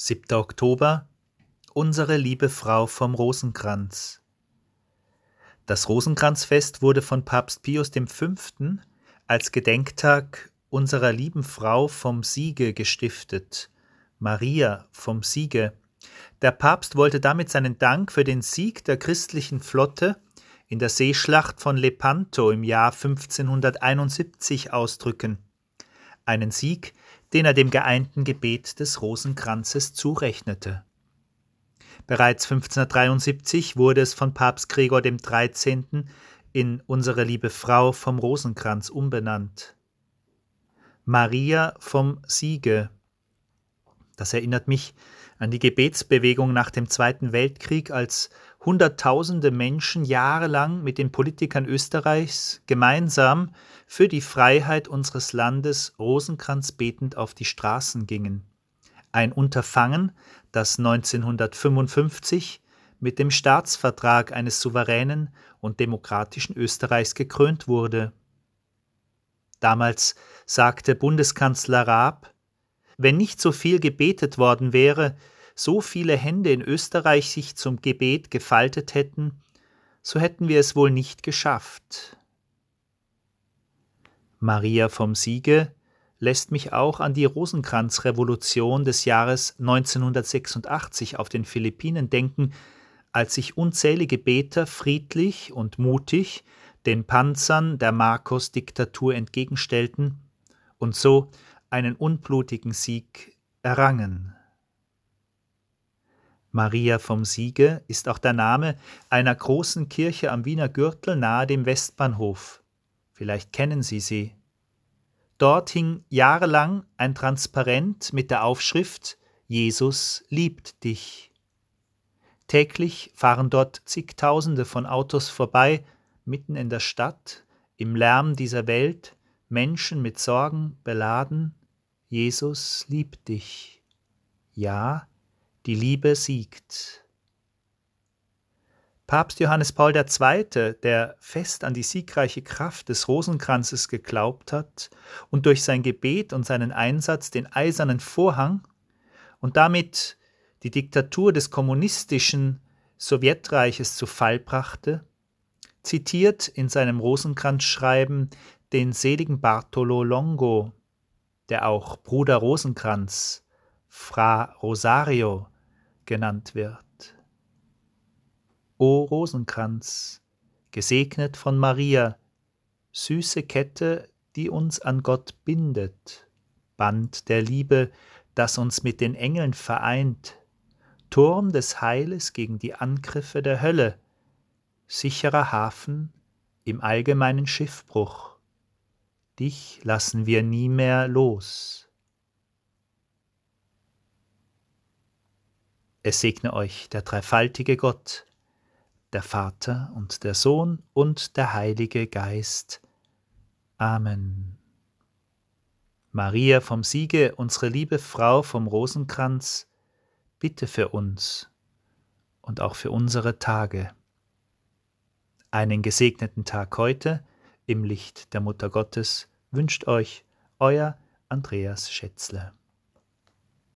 7. Oktober, unsere liebe Frau vom Rosenkranz. Das Rosenkranzfest wurde von Papst Pius V. als Gedenktag unserer lieben Frau vom Siege gestiftet, Maria vom Siege. Der Papst wollte damit seinen Dank für den Sieg der christlichen Flotte in der Seeschlacht von Lepanto im Jahr 1571 ausdrücken. Einen Sieg, den er dem geeinten Gebet des Rosenkranzes zurechnete. Bereits 1573 wurde es von Papst Gregor XIII. In Unsere liebe Frau vom Rosenkranz umbenannt. Maria vom Siege. Das erinnert mich an die Gebetsbewegung nach dem Zweiten Weltkrieg, als Hunderttausende Menschen jahrelang mit den Politikern Österreichs gemeinsam für die Freiheit unseres Landes rosenkranzbetend auf die Straßen gingen. Ein Unterfangen, das 1955 mit dem Staatsvertrag eines souveränen und demokratischen Österreichs gekrönt wurde. Damals sagte Bundeskanzler Raab: Wenn nicht so viel gebetet worden wäre, so viele Hände in Österreich sich zum Gebet gefaltet hätten, so hätten wir es wohl nicht geschafft. Maria vom Siege lässt mich auch an die Rosenkranzrevolution des Jahres 1986 auf den Philippinen denken, als sich unzählige Beter friedlich und mutig den Panzern der Marcos-Diktatur entgegenstellten und so einen unblutigen Sieg errangen. Maria vom Siege ist auch der Name einer großen Kirche am Wiener Gürtel nahe dem Westbahnhof. Vielleicht kennen Sie sie. Dort hing jahrelang ein Transparent mit der Aufschrift »Jesus liebt dich«. Täglich fahren dort zigtausende von Autos vorbei, mitten in der Stadt, im Lärm dieser Welt, Menschen mit Sorgen beladen. Jesus liebt dich. Ja, die Liebe siegt. Papst Johannes Paul II., der fest an die siegreiche Kraft des Rosenkranzes geglaubt hat und durch sein Gebet und seinen Einsatz den eisernen Vorhang und damit die Diktatur des kommunistischen Sowjetreiches zu Fall brachte, zitiert in seinem Rosenkranzschreiben den seligen Bartolo Longo, der auch Bruder Rosenkranz, Fra Rosario genannt wird. O Rosenkranz, gesegnet von Maria, süße Kette, die uns an Gott bindet, Band der Liebe, das uns mit den Engeln vereint, Turm des Heiles gegen die Angriffe der Hölle, sicherer Hafen im allgemeinen Schiffbruch. Dich lassen wir nie mehr los. Es segne euch der dreifaltige Gott, der Vater und der Sohn und der Heilige Geist. Amen. Maria vom Siege, unsere liebe Frau vom Rosenkranz, bitte für uns und auch für unsere Tage. Einen gesegneten Tag heute im Licht der Mutter Gottes wünscht euch euer Andreas Schätzle.